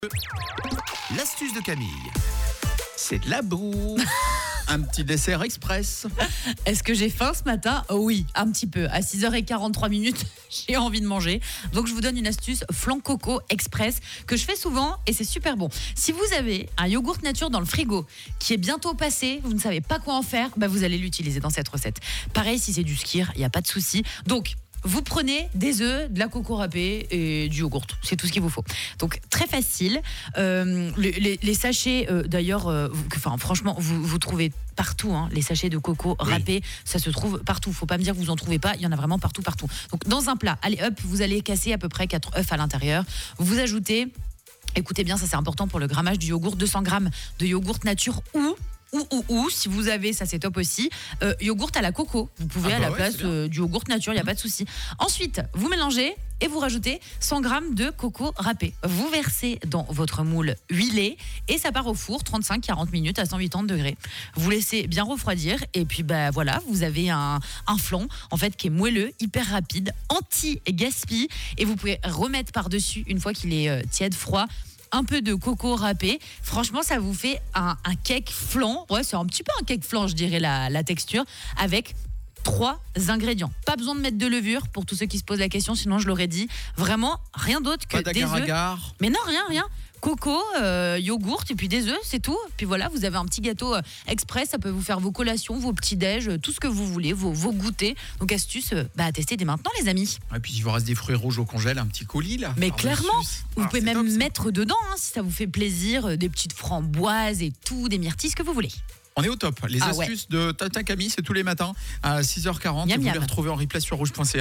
L'astuce de Camille. C'est de la bouffe. Un petit dessert express. Est-ce que j'ai faim ce matin ? Oui, un petit peu. À 6h43, j'ai envie de manger. Donc je vous donne une astuce flan coco express que je fais souvent et c'est super bon. Si vous avez un yogourt nature dans le frigo qui est bientôt passé, vous ne savez pas quoi en faire, vous allez l'utiliser dans cette recette. Pareil, si c'est du skyr, il n'y a pas de souci. Donc, vous prenez des œufs, de la coco râpée et du yogourt. C'est tout ce qu'il vous faut. Donc, très facile. Les sachets, d'ailleurs, franchement, vous trouvez partout. Les sachets de coco râpés, ça se trouve partout. Faut pas me dire que vous en trouvez pas. Il y en a vraiment partout. Donc, dans un plat, allez hop, vous allez casser à peu près 4 œufs à l'intérieur. Vous ajoutez, écoutez bien, ça c'est important pour le grammage du yogourt, 200 grammes de yogourt nature ou si vous avez, ça c'est top aussi, yogourt à la coco. Vous pouvez à la place du yogourt nature, il n'y a pas de souci. Ensuite, vous mélangez et vous rajoutez 100 grammes de coco râpé. Vous versez dans votre moule huilé et ça part au four 35-40 minutes à 180 degrés. Vous laissez bien refroidir et puis voilà, vous avez un flan en fait qui est moelleux, hyper rapide, anti-gaspi et vous pouvez remettre par-dessus une fois qu'il est tiède, froid, un peu de coco râpé. Franchement, ça vous fait un cake flan. Ouais, c'est un petit peu un cake flan, je dirais, la texture, avec 3 ingrédients. Pas besoin de mettre de levure pour tous ceux qui se posent la question, sinon je l'aurais dit. Vraiment, rien d'autre que des œufs. Mais non, rien. Coco, yogourt et puis des œufs, c'est tout. Puis voilà, vous avez un petit gâteau express, ça peut vous faire vos collations, vos petits-déj, tout ce que vous voulez, vos goûters. Donc astuce, à tester dès maintenant les amis. Et puis il vous reste des fruits rouges au congèle, un petit coulis là. Mais clairement, vous pouvez même mettre dedans, si ça vous fait plaisir, des petites framboises et tout, des myrtilles, ce que vous voulez. On est au top. Les astuces de Tata Camille, c'est tous les matins à 6h40. Vous les retrouvez en replay sur rouge.ca.